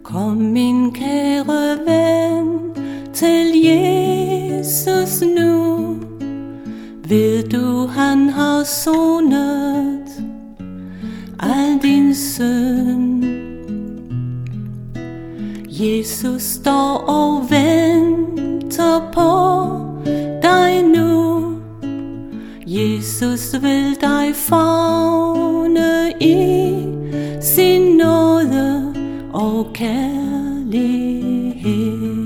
Kom min kære ven til Jesus nu. Ved du han har sonet al din synd. Jesus står og venter på dig nu. Jesus vil dig favne i sin nåde og kærlighed.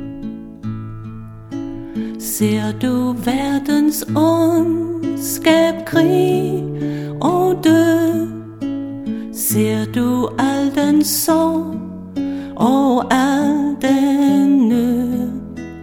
Ser du verdens ondskab, krig og død? Ser du al den sorg og al den nød?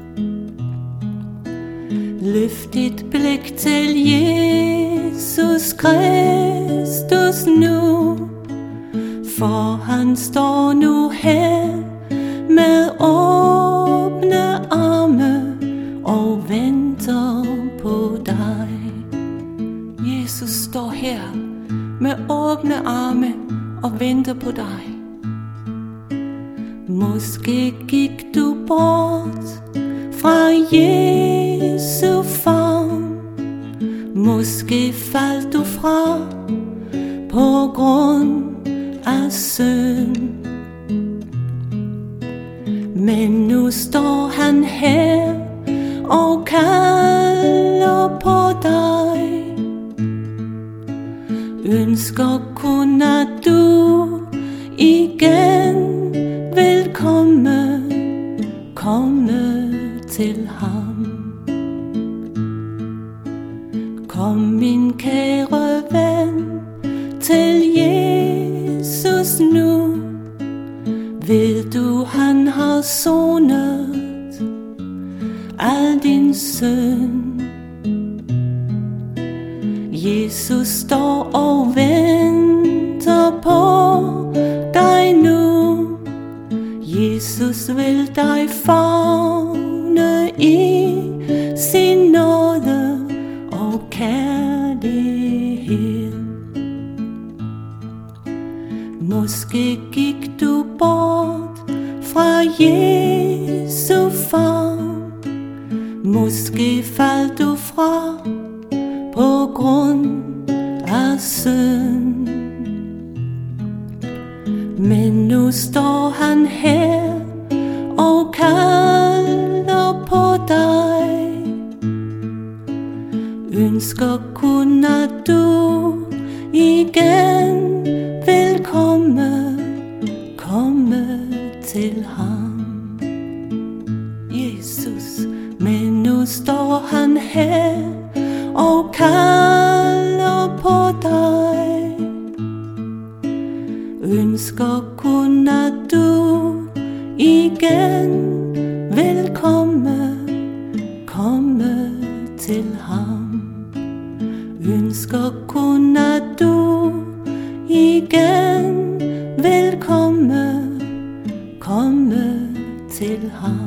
Løft dit blik til Jesus Kristus nu, for han står nu her med åbne arme og venter på dig. Jesus står her med åbne arme og venter på dig. Måske gik du bort fra Jesu favn. Måske faldt du fra på grund af synd. Men nu står han her og kalder på dig. Ønsker kun at du igen vil komme til ham. Kom min kære ven til Jesus nu. Ved du han har sonet al din synd. Jesus står og venter på dig nu. Jesus vil dig favne i sin nåde og kærlighed. Måske gik du bort fra Jesu favn. Måske faldt du fra på grund af synd. Men nu står han her og kalder på dig. Ønsker kun at du igen vil komme til ham. Jesus, men nu står han her og kalder på dig. Ønsker kun at du igen vil komme til ham. Ønsker kun at du igen vil komme til ham.